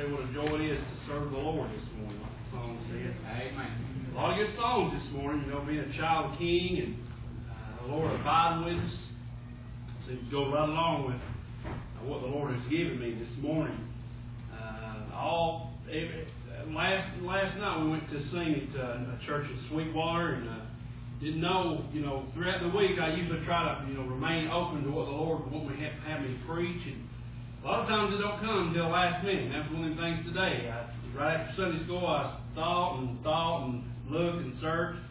say what a joy it is to serve the Lord this morning, like the song said. Amen. A lot of good songs this morning, being a child of the King and the Lord abiding with us. Seems to go right along with what the Lord has given me this morning. Last night we went to sing at a church in Sweetwater, and didn't know, throughout the week I usually try to, remain open to what the Lord would want me to have me preach. And a lot of times it don't come until the last minute. That's one of the things today. Right after Sunday school, I thought and looked and searched,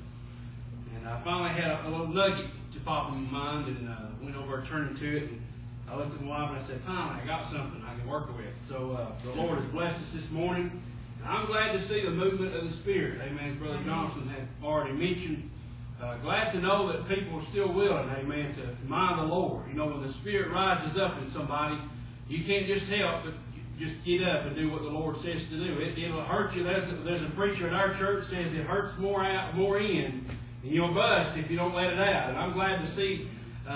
and I finally had a little nugget to pop in my mind, and went over and turned to it. And I looked at my wife and I said, "Finally, I got something I can work with." So the Lord has blessed us this morning. And I'm glad to see the movement of the Spirit. Amen. As Brother Johnson had already mentioned. Glad to know that people are still willing, amen, to mind the Lord. When the Spirit rises up in somebody, you can't just help but just get up and do what the Lord says to do. It'll hurt you. There's a preacher at our church says it hurts more in, and you'll bust if you don't let it out. And I'm glad to see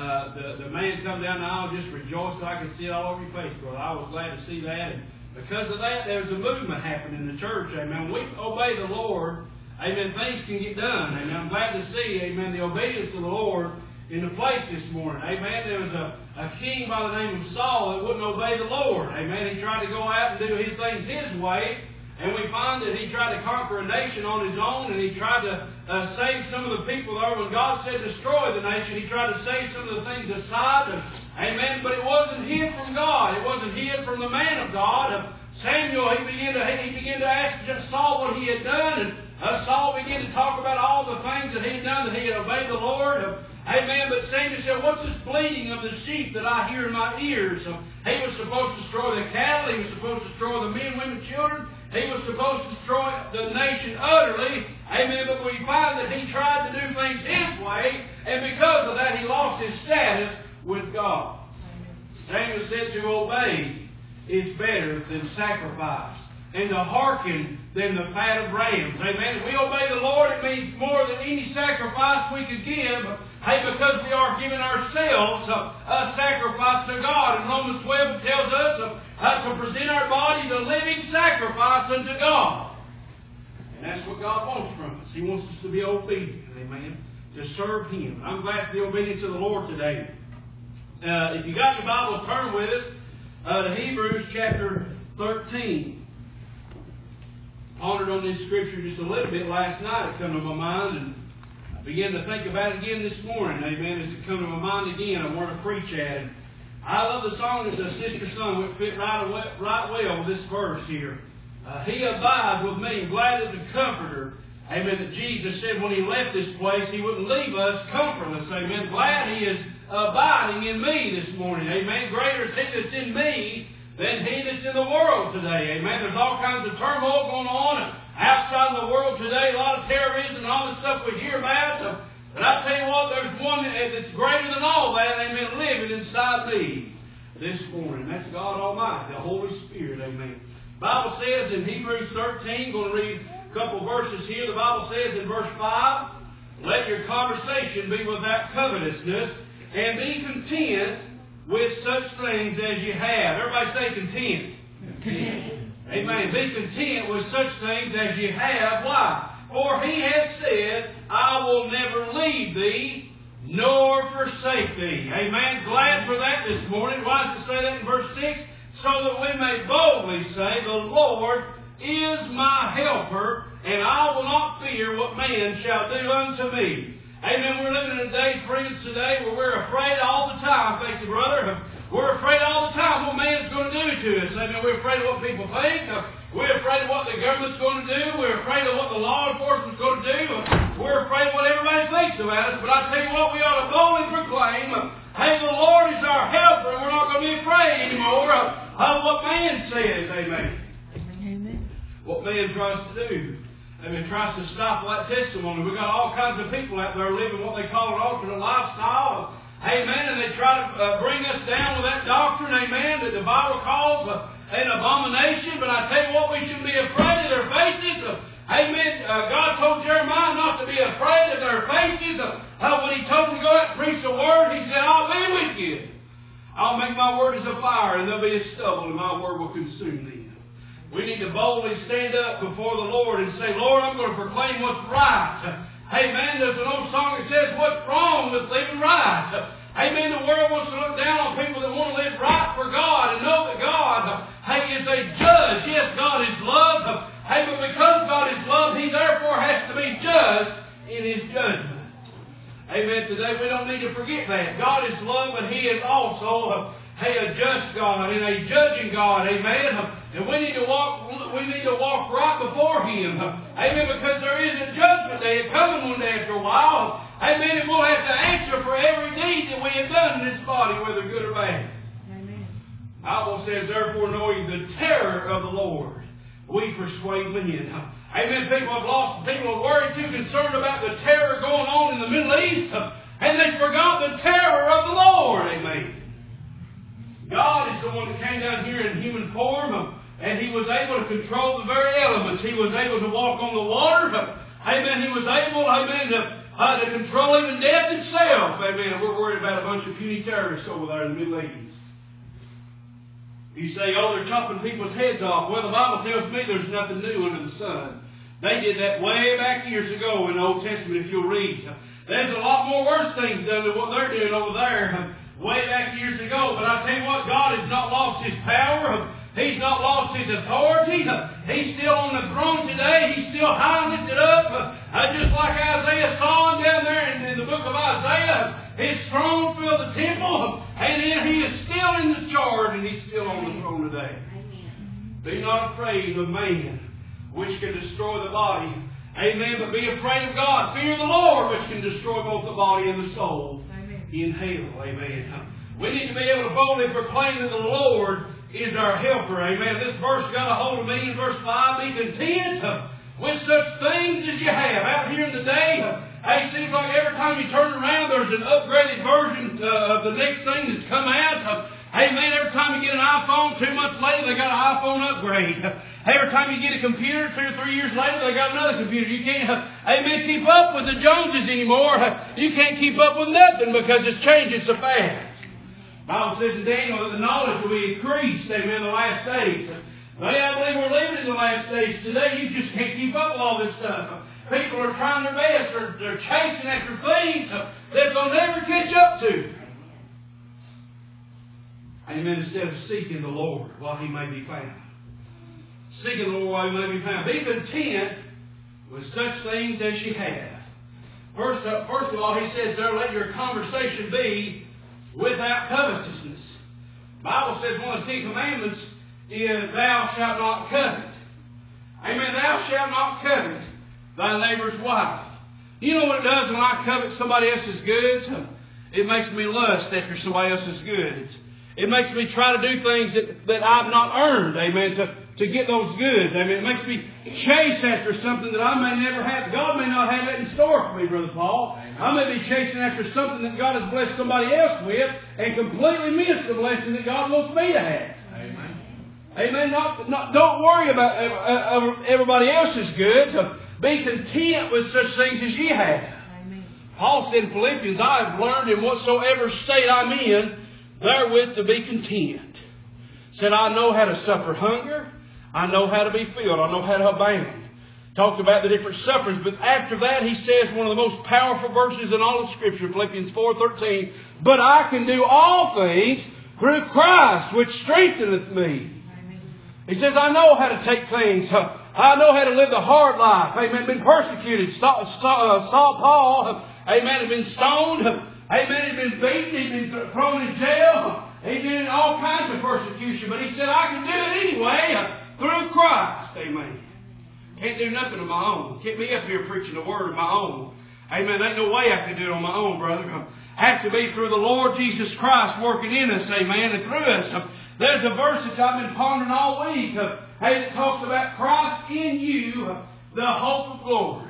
the man come down the aisle just rejoice so I could see it all over your face, brother. I was glad to see that. And because of that, there's a movement happening in the church. Amen. When we obey the Lord, amen, things can get done. Amen. I'm glad to see, amen, the obedience of the Lord in the place this morning. Amen. There was a king by the name of Saul that wouldn't obey the Lord. Amen. He tried to go out and do his things his way. And we find that he tried to conquer a nation on his own, and he tried to save some of the people there. When God said destroy the nation, he tried to save some of the things aside. Amen. But it wasn't hid from God. It wasn't hid from the man of God. Samuel, he began to ask Saul what he had done, and Saul began to talk about all the things that he had done, that he had obeyed the Lord. Amen. But Samuel said, "What's this bleating of the sheep that I hear in my ears?" He was supposed to destroy the cattle. He was supposed to destroy the men, women, children. He was supposed to destroy the nation utterly. Amen. But we find that he tried to do things his way, and because of that, he lost his status with God. Samuel said to obey is better than sacrifice, and to hearken than the fat of rams. Amen. If we obey the Lord, it means more than any sacrifice we could give. Because we are giving ourselves a sacrifice to God. In Romans 12 it tells us to present our bodies a living sacrifice unto God. And that's what God wants from us. He wants us to be obedient. Amen. To serve Him. I'm glad to be obedient to the Lord today. If you got your Bible, turn with us to Hebrews chapter 13. Pondered on this scripture just a little bit last night. It came to my mind, and I began to think about it again this morning. Amen. As it come to my mind again, I want to preach at it. I love the song that the sister sung. It fit right well with this verse here. He abides with me, glad as a comforter. Amen. That Jesus said when He left this place, He wouldn't leave us comfortless. Amen. Glad He is abiding in me this morning. Amen. Greater is He that's in me than he that's in the world today. Amen. There's all kinds of turmoil going on outside of the world today. A lot of terrorism and all the stuff we hear about. But I tell you what, there's one that's greater than all that. Amen. Living inside me this morning. That's God Almighty, the Holy Spirit. Amen. The Bible says in Hebrews 13, going to read a couple verses here. The Bible says in verse 5, "Let your conversation be without covetousness, and be content with such things as you have." Everybody say content. Content. Amen. Be content with such things as you have. Why? For He has said, "I will never leave thee, nor forsake thee." Amen. Glad for that this morning. Why does it say that in verse 6? So that we may boldly say, "The Lord is my helper, and I will not fear what man shall do unto me." Amen. We're living in a day, friends, today where we're afraid all the time. Thank you, brother. We're afraid all the time what man's going to do to us. Amen. We're afraid of what people think. We're afraid of what the government's going to do. We're afraid of what the law enforcement's going to do. We're afraid of what everybody thinks about us. But I tell you what, we ought to boldly proclaim, hey, the Lord is our helper, and we're not going to be afraid anymore of what man says. Amen. Amen. What man tries to do. Amen. Tries to stifle that testimony. We've got all kinds of people out there living what they call an alternate lifestyle. Amen. And they try to bring us down with that doctrine. Amen. That the Bible calls an abomination. But I tell you what, we shouldn't be afraid of their faces. Amen. God told Jeremiah not to be afraid of their faces. When He told them to go out and preach the Word, He said, "I'll be with you. I'll make my word as a fire, and they'll be as stubble, and my word will consume them." We need to boldly stand up before the Lord and say, Lord, I'm going to proclaim what's right. Hey, man, there's an old song that says, what's wrong with living right? Amen. The world wants to look down on people that want to live right for God and know that God, hey, is a judge. Yes, God is love. Hey, but because God is love, He therefore has to be just in His judgment. Amen. Today we don't need to forget that. God is love, but He is also a just God and a judging God. Amen. And we need to walk right before Him. Amen. Because there is a judgment day coming one day after a while. Amen. And we'll have to answer for every deed that we have done in this body, whether good or bad. Amen. The Bible says, therefore, knowing the terror of the Lord, we persuade men. Amen. People are worried, too concerned about the terror going on in the Middle East, and they forgot the terror of the Lord. Amen. God is the one that came down here in human form, and He was able to control the very elements. He was able to walk on the water. Amen. He was able, to control even death itself. Amen. We're worried about a bunch of puny terrorists over there in the Middle East. You say, oh, they're chopping people's heads off. Well, the Bible tells me there's nothing new under the sun. They did that way back years ago in the Old Testament, if you'll read. There's a lot more worse things done than what they're doing over there way back years ago. But I tell you what, God has not lost His power. He's not lost His authority. He's still on the throne today. He's still high lifted up. Just like Isaiah saw Him down there in the book of Isaiah. His throne filled the temple. And He is still in the charge, and He's still on the throne today. Amen. Be not afraid of man, which can destroy the body. Amen. But be afraid of God. Fear the Lord, which can destroy both the body and the soul. Amen. In hell. Amen. We need to be able to boldly proclaim that the Lord is our helper. Amen. This verse got a hold of me in verse 5. Be content with such things as you have. Out here in the day, it seems like every time you turn around, there's an upgraded version of the next thing that's come out. Amen. Every time you get an iPhone, 2 months later, they got an iPhone upgrade. Every time you get a computer, 2 or 3 years later, they got another computer. You can't, keep up with the Joneses anymore. You can't keep up with nothing because it's changing so fast. The Bible says in Daniel that the knowledge will be increased, amen, in the last days. But I believe we're living in the last days. Today, you just can't keep up with all this stuff. People are trying their best. They're chasing after things that they'll never catch up to. Amen. Instead of seeking the Lord while He may be found. Seeking the Lord while He may be found. Be content with such things as you have. First of all, He says there, let your conversation be without covetousness. The Bible says one of the 10 Commandments is thou shalt not covet. Amen. Thou shalt not covet thy neighbor's wife. You know what it does when I covet somebody else's goods? It makes me lust after somebody else's goods. It makes me try to do things that I've not earned. Amen. To get those goods. Amen. It makes me chase after something that I may never have. God may not have that in store for me, Brother Paul. Amen. I may be chasing after something that God has blessed somebody else with and completely miss the blessing that God wants me to have. Amen. Amen. Don't worry about everybody else's goods. Be content with such things as ye have. Amen. Paul said in Philippians, I have learned in whatsoever state I'm in, therewith to be content. Said, I know how to suffer hunger. I know how to be filled. I know how to abound. Talked about the different sufferings. But after that, he says one of the most powerful verses in all of Scripture, Philippians 4:13. But I can do all things through Christ, which strengtheneth me. Amen. He says, I know how to take things. I know how to live the hard life. Amen. Been persecuted. Saul Paul, amen, had been stoned. Amen. He'd been beaten. He'd been thrown in jail. He'd been in all kinds of persecution. But he said, I can do it anyway through Christ. Amen. Can't do nothing of my own. Can't be up here preaching the Word of my own. Amen. There ain't no way I can do it on my own, brother. Have to be through the Lord Jesus Christ working in us. Amen. And through us. There's a verse that I've been pondering all week. It talks about Christ in you, the hope of glory.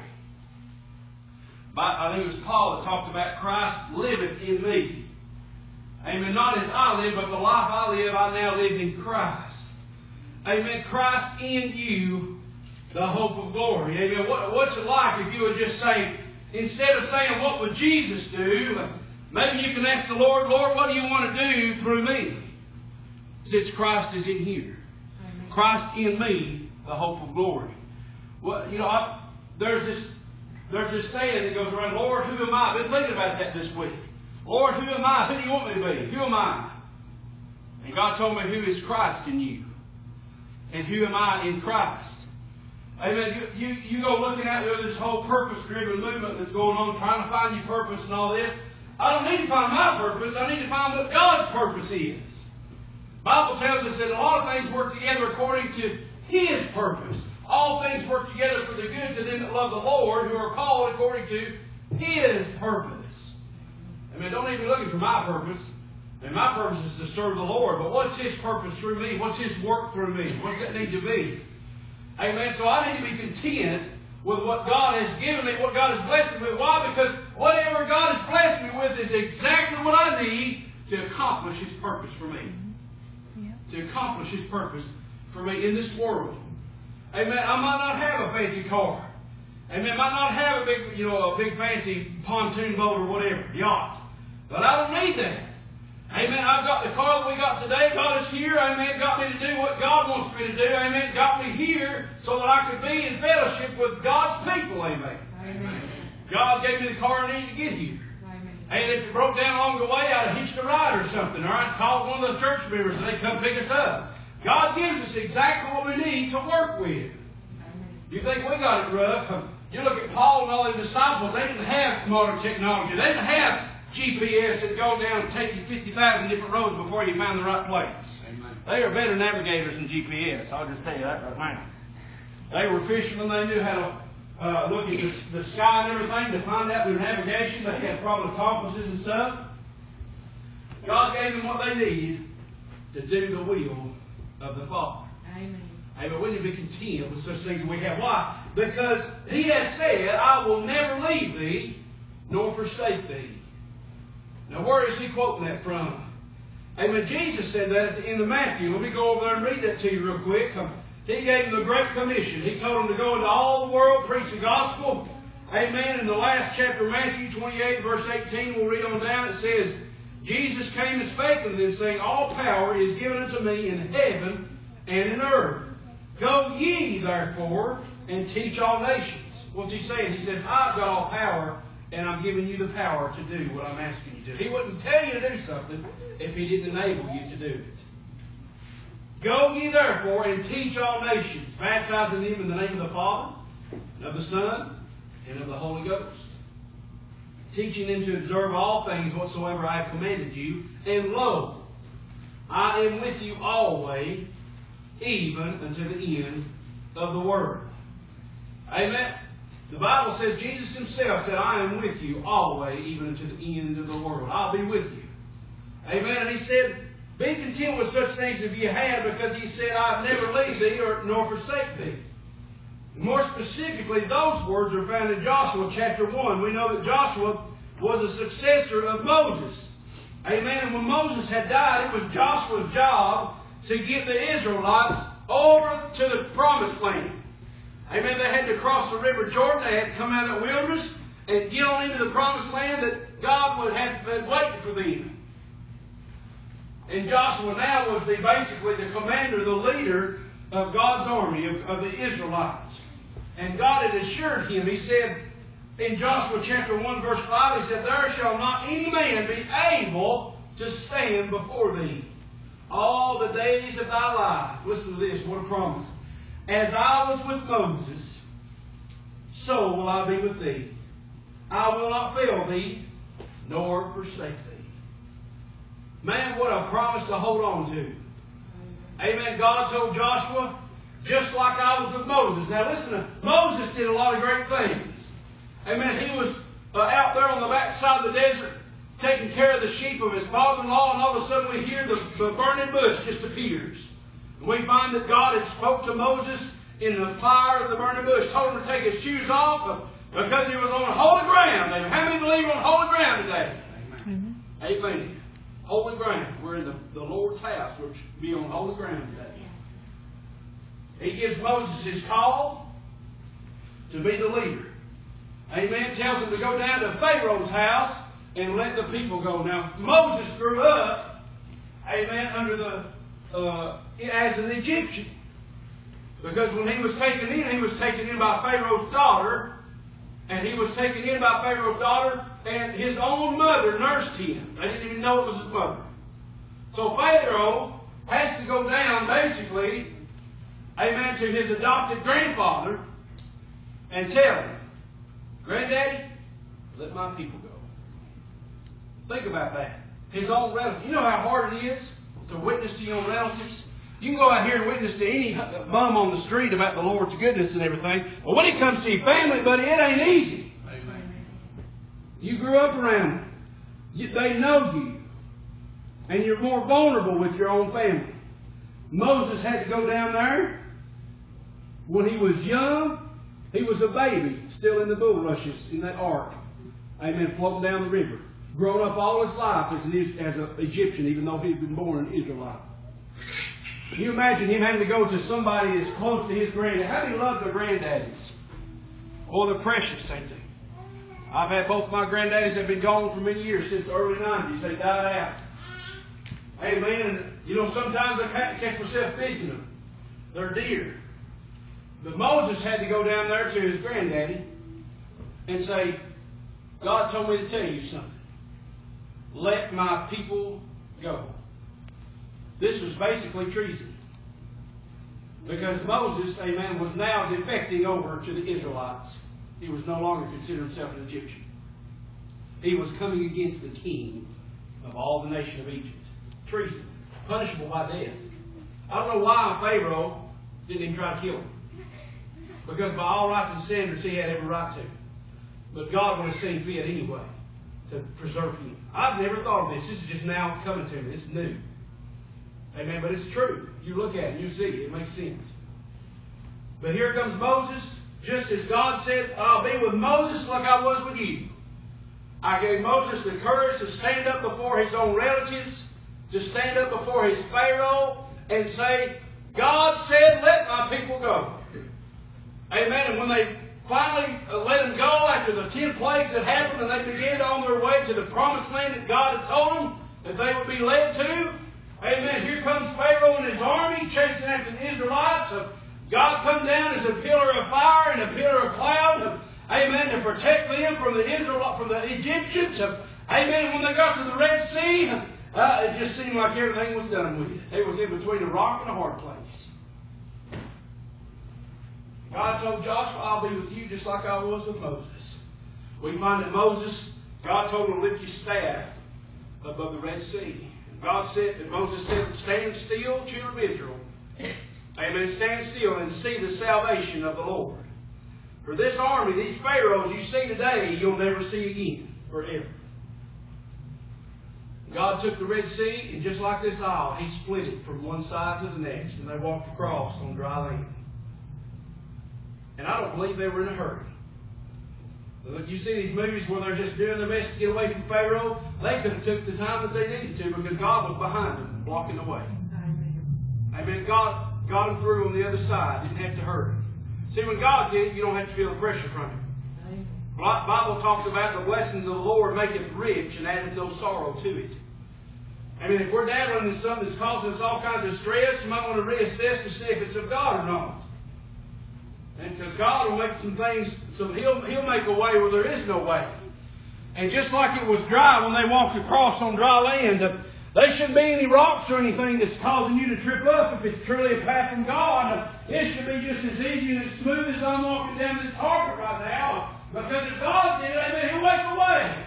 I think it was Paul that talked about Christ liveth in me. Amen. Not as I live, but the life I live, I now live in Christ. Amen. Christ in you, the hope of glory. Amen. What's it like if you would just say, instead of saying, what would Jesus do? Maybe you can ask the Lord, Lord, what do you want to do through me? Since Christ is in here. Christ in me, the hope of glory. Well, there's this saying that goes around, Lord, who am I? I've been thinking about that this week. Lord, who am I? Who do you want me to be? Who am I? And God told me, who is Christ in you? And who am I in Christ? Amen. You go looking at this whole purpose-driven movement that's going on, trying to find your purpose and all this. I don't need to find my purpose. I need to find what God's purpose is. The Bible tells us that a lot of things work together according to His purpose. All things work together for the good to them that love the Lord, who are called according to His purpose. Amen. Don't even be looking for my purpose. And my purpose is to serve the Lord. But what's His purpose through me? What's His work through me? What's that need to be? Amen. So I need to be content with what God has given me, what God has blessed me with. Why? Because whatever God has blessed me with is exactly what I need to accomplish His purpose for me. To accomplish His purpose for me in this world. Amen. I might not have a fancy car. Amen. I might not have a big fancy pontoon boat or whatever, yacht. But I don't need that. Amen. I've got the car that we got today. God is here. Amen. Got me to do what God wants me to do. Amen. Got me here so that I could be in fellowship with God's people. Amen. Amen. God gave me the car I needed to get here. Amen. And if it broke down along the way, I'd have hitched a ride or something. All right. Called one of the church members and they'd come pick us up. God gives us exactly what we need to work with. Amen. You think we got it rough? You look at Paul and all the disciples. They didn't have modern technology. They didn't have GPS that go down and take you 50,000 different roads before you find the right place. Amen. They are better navigators than GPS. I'll just tell you that right now. They were fishermen. They knew how to look at the sky and everything to find out their navigation. They had probably compasses and stuff. God gave them what they needed to do the will of the Father. Amen. Amen. We need to be content with such things as we have. Why? Because He has said, I will never leave thee nor forsake thee. Now, where is He quoting that from? Amen. Jesus said that at the end of Matthew. Let me go over there and read that to you real quick. He gave them the Great Commission. He told them to go into all the world, preach the gospel. Amen. In the last chapter of Matthew 28, verse 18, we'll read on down. It says, Jesus came and spake unto them, saying, all power is given unto me in heaven and in earth. Go ye, therefore, and teach all nations. What's He saying? He says, I've got all power, and I'm giving you the power to do what I'm asking you to do. He wouldn't tell you to do something if He didn't enable you to do it. Go ye therefore and teach all nations, baptizing them in the name of the Father, and of the Son, and of the Holy Ghost. Teaching them to observe all things whatsoever I have commanded you. And lo, I am with you always, even unto the end of the world. Amen. The Bible says, Jesus Himself said, I am with you always, even unto the end of the world. I'll be with you. Amen. And He said, be content with such things as you have, because He said, I've never leave thee nor forsake thee. More specifically, those words are found in Joshua chapter 1. We know that Joshua was a successor of Moses. Amen. And when Moses had died, it was Joshua's job to get the Israelites over to the promised land. Amen. They had to cross the river Jordan. They had to come out of the wilderness and get on into the promised land that God had waiting for them. And Joshua now was basically the commander, the leader of God's army, of the Israelites. And God had assured him, He said in Joshua chapter 1 verse 5, He said, there shall not any man be able to stand before thee all the days of thy life. Listen to this, what a promise. As I was with Moses, so will I be with thee. I will not fail thee, nor forsake thee. Man, what a promise to hold on to. Amen. God told Joshua, just like I was with Moses. Now listen, Moses did a lot of great things. Amen. He was out there on the backside of the desert taking care of the sheep of his father-in-law, and all of a sudden we hear the burning bush just appears. We find that God had spoke to Moses in the fire of the burning bush, told him to take his shoes off because he was on holy ground. How many believe on holy ground today? Amen. Amen. Holy ground. We're in the Lord's house. We're to be on holy ground today. He gives Moses his call to be the leader. Amen. Tells him to go down to Pharaoh's house and let the people go. Now, Moses grew up, amen, under as an Egyptian. Because when he was taken in by Pharaoh's daughter, and he was taken in by Pharaoh's daughter, and his own mother nursed him. They didn't even know it was his mother. So Pharaoh has to go down, basically, amen, to his adopted grandfather and tell him, Granddaddy, let my people go. Think about that. His own relatives. You know how hard it is to witness to your own relatives? You can go out here and witness to any bum on the street about the Lord's goodness and everything. But when it comes to your family, buddy, it ain't easy. Amen. You grew up around them. They know you. And you're more vulnerable with your own family. Moses had to go down there when he was young. He was a baby, still in the bulrushes in that ark. Amen, floating down the river. Grown up all his life as an Egyptian, even though he'd been born an Israelite. Can you imagine him having to go to somebody as close to his granddad? How do you love their granddaddies? Oh, they're precious, ain't they? I've had both my granddaddies that have been gone for many years, since the early 90s. They died out. Amen. You know, sometimes I have to catch myself fishing them. They're dear. But Moses had to go down there to his granddaddy and say, God told me to tell you something. Let my people go. This was basically treason. Because Moses, amen, was now defecting over to the Israelites. He was no longer considered himself an Egyptian. He was coming against the king of all the nation of Egypt. Treason. Punishable by death. I don't know why Pharaoh didn't even try to kill him. Because by all rights and standards, he had every right to. But God would have seen fit anyway to preserve him. I've never thought of this. This is just now coming to me. It's new. Amen. But it's true. You look at it, you see it. It makes sense. But here comes Moses. Just as God said, I'll be with Moses like I was with you. I gave Moses the courage to stand up before his own relatives, to stand up before his Pharaoh and say, God said, let my people go. Amen. And when they finally let them go after the 10 plagues had happened and they began on their way to the promised land that God had told them that they would be led to, amen, here comes Pharaoh and his army chasing after the Israelites. God come down as a pillar of fire and a pillar of cloud, amen, to protect them from the Egyptians. Amen. When they got to the Red Sea, it just seemed like everything was done with it. They was in between a rock and a hard place. God told Joshua, I'll be with you just like I was with Moses. We find that Moses, God told him to lift his staff above the Red Sea. Moses said, stand still, children of Israel. Amen. Stand still and see the salvation of the Lord. For this army, these pharaohs you see today, you'll never see again forever. God took the Red Sea, and just like this isle, He split it from one side to the next, and they walked across on dry land. And I don't believe they were in a hurry. You see these movies where they're just doing their best to get away from Pharaoh. They could have took the time that they needed to because God was behind them, blocking the way. Amen. God got them through on the other side. Didn't have to hurry. See, when God's in it, you don't have to feel the pressure from Him. The Bible talks about the blessings of the Lord maketh rich and addeth no sorrow to it. I mean, if we're dabbling in something that's causing us all kinds of stress, you might want to reassess to see if it's of God or not. And because God will make some things, so He'll make a way where there is no way. And just like it was dry when they walked across on dry land, there shouldn't be any rocks or anything that's causing you to trip up if it's truly a path from God. It should be just as easy and as smooth as I'm walking down this carpet right now. Because if God did it, amen, He'll make a way.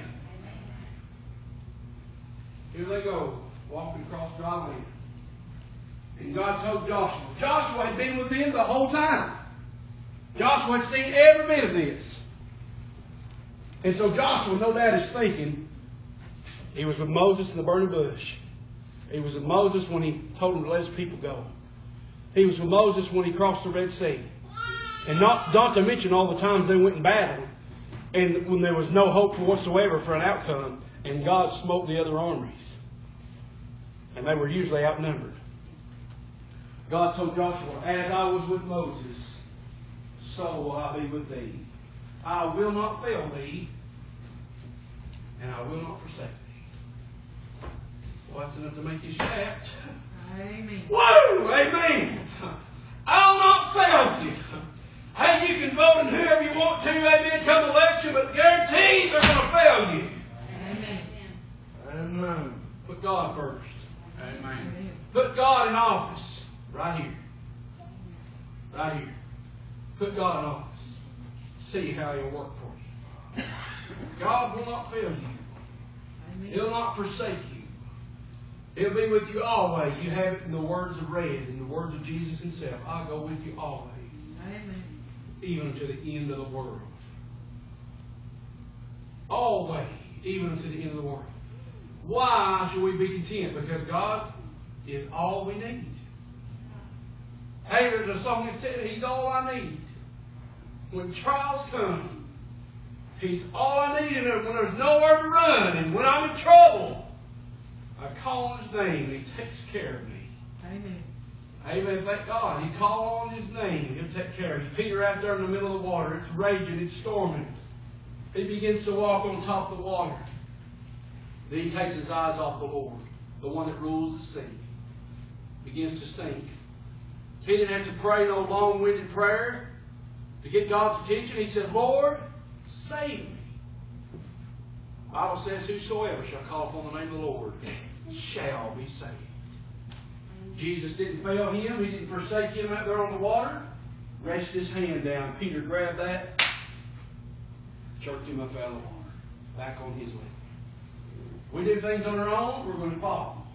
Here they go, walking across dry land. And God told Joshua. Joshua had been with them the whole time. Joshua had seen every bit of this. And so Joshua, no doubt, is thinking, he was with Moses in the burning bush. He was with Moses when he told him to let his people go. He was with Moses when he crossed the Red Sea. And not to mention all the times they went in battle, and when there was no hope for whatsoever for an outcome, and God smote the other armies. And they were usually outnumbered. God told Joshua, as I was with Moses, so will I be with thee. I will not fail thee, and I will not forsake thee. Well, that's enough to make you shout. Amen. Whoa! Amen! I'll not fail office. Right here. Right here. Put God in office. See how He'll work for you. God will not fail you. Amen. He'll not forsake you. He'll be with you always. You have it in the words of Red, in the words of Jesus Himself. I'll go with you always. Amen. Even to the end of the world. Always. Even to the end of the world. Why should we be content? Because God is all we need. Hey, there's a song that said, He's all I need. When trials come, He's all I need. And when there's nowhere to run, and when I'm in trouble, I call on His name, and He takes care of me. Amen. Amen. Thank God. You call on His name, He'll take care of you. Peter out there in the middle of the water. It's raging. It's storming. He begins to walk on top of the water. Then he takes his eyes off the Lord, the one that rules the sea. Begins to sink. He didn't have to pray no long-winded prayer to get God's attention. He said, Lord, save me. The Bible says, whosoever shall call upon the name of the Lord shall be saved. Jesus didn't fail him. He didn't forsake him out there on the water. Reached his hand down. Peter grabbed that, jerked him up out of the water. Back on his leg. We do things on our own, we're going to fall.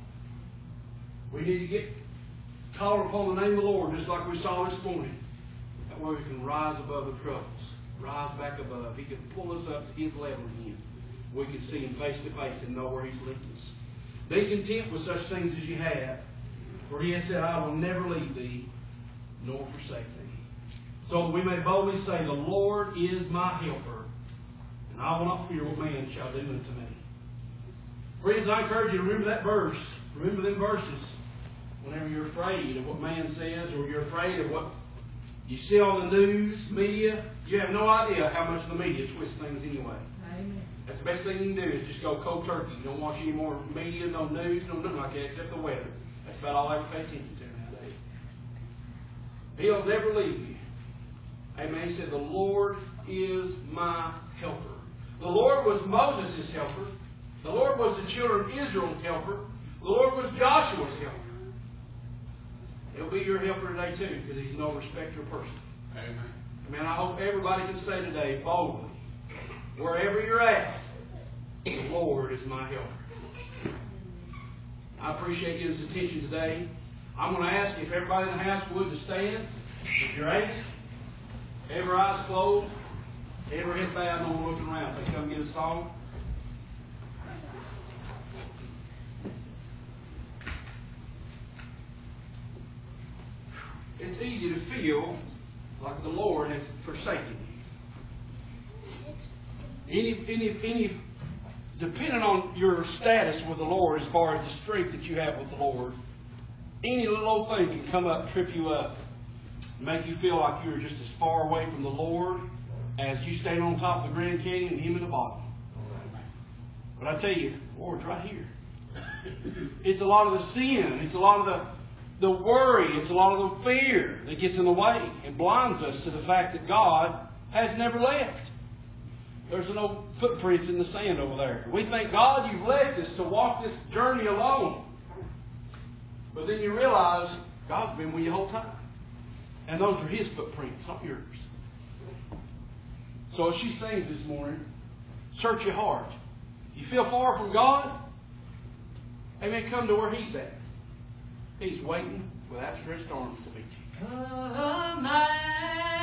We need to call upon the name of the Lord, just like we saw this morning. That way we can rise above the troubles. Rise back above. He can pull us up to His level again. We can see Him face to face and know where He's leading us. Be content with such things as you have. For He has said, I will never leave thee, nor forsake thee. So that we may boldly say, the Lord is my helper, and I will not fear what man shall do unto me. Friends, I encourage you to remember that verse. Remember them verses. Whenever you're afraid of what man says, or you're afraid of what you see on the news, media, you have no idea how much the media twists things anyway. Amen. That's the best thing you can do is just go cold turkey. You don't watch any more media, no news, no nothing like that, except the weather. That's about all I ever pay attention to nowadays. He'll never leave you. Amen. He said, the Lord is my helper. The Lord was Moses' helper. The Lord was the children of Israel's helper. The Lord was Joshua's helper. He'll be your helper today too, because He's no respecter of person. Amen. Amen. I hope everybody can say today boldly, wherever you're at, the Lord is my helper. I appreciate your attention today. I'm going to ask if everybody in the house would to stand. If you're able, every eye's closed, every head bowed, no one looking around. If they come get a song. It's easy to feel like the Lord has forsaken you. Depending on your status with the Lord, as far as the strength that you have with the Lord, any little old thing can come up, trip you up, make you feel like you're just as far away from the Lord as you staying on top of the Grand Canyon and Him at the bottom. But I tell you, the Lord's right here. It's a lot of the sin. It's a lot of the worry. It's a lot of the fear that gets in the way and blinds us to the fact that God has never left. There's no footprints in the sand over there. We think, God, you've left us to walk this journey alone. But then you realize God's been with you the whole time. And those are His footprints, not yours. So as she sings this morning, search your heart. You feel far from God? Amen. Come to where He's at. He's waiting with outstretched arms to meet you. Come,